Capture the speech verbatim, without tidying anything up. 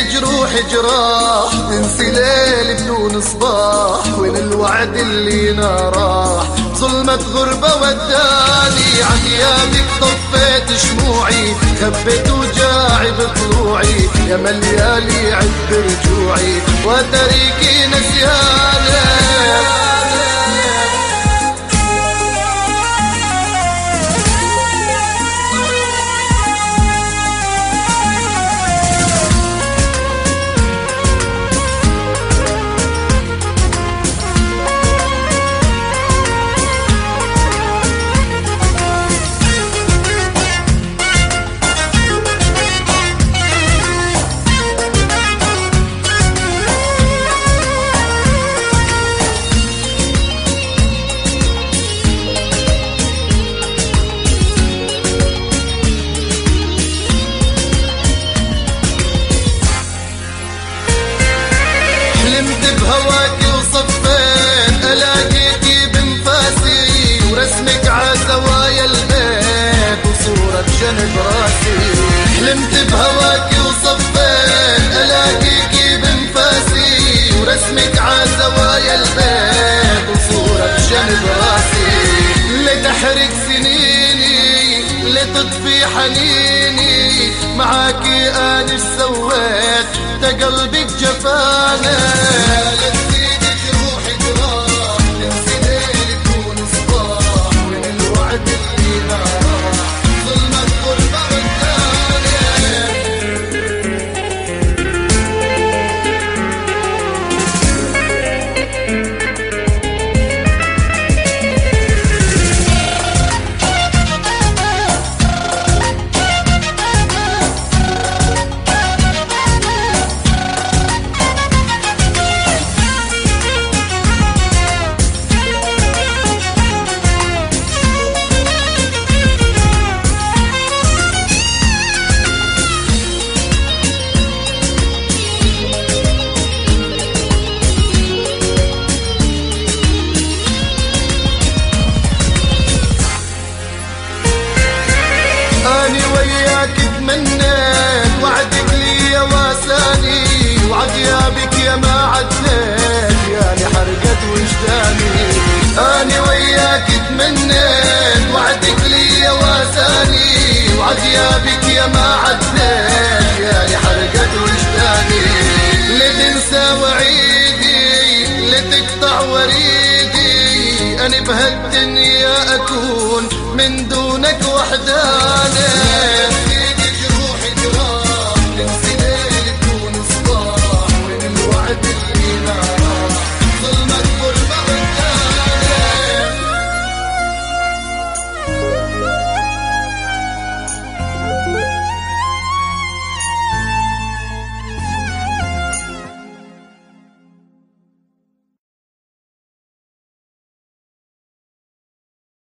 جروح جراح، انسي ليل بدون صباح، وين الوعد اللي نراح، ظلمة غربة وداني، عن غيابك طفيت شموعي، خبيت وجاعي بطلوعي، يا مليالي عد رجوعي، وتريكي نسياني. حلمت بهواكي وصفيت الاقيكي بنفاسي، ورسمك عزوايا البيت وصورة بجنب راسي. حلمت بهواكي وصفيت الاقيكي بنفاسي، ورسمك عزوايا البيت وصورة بجنب راسي. لتحرق سنيني لتطفي حنيني، معاكي انا ايش سويت تا قلبك جفانا. أني وياك تمنيت وعدك لي واساني، وعغيابك يا ما عديت يالي حرقت وجداني. أني وياك تمنيت وعدك لي واساني، وعغيابك يا ما عديت يالي حرقت وجداني. لتنسى وعيدي لتقطع وريدي، أنا بهالدنيا أكون من دونك وحداني.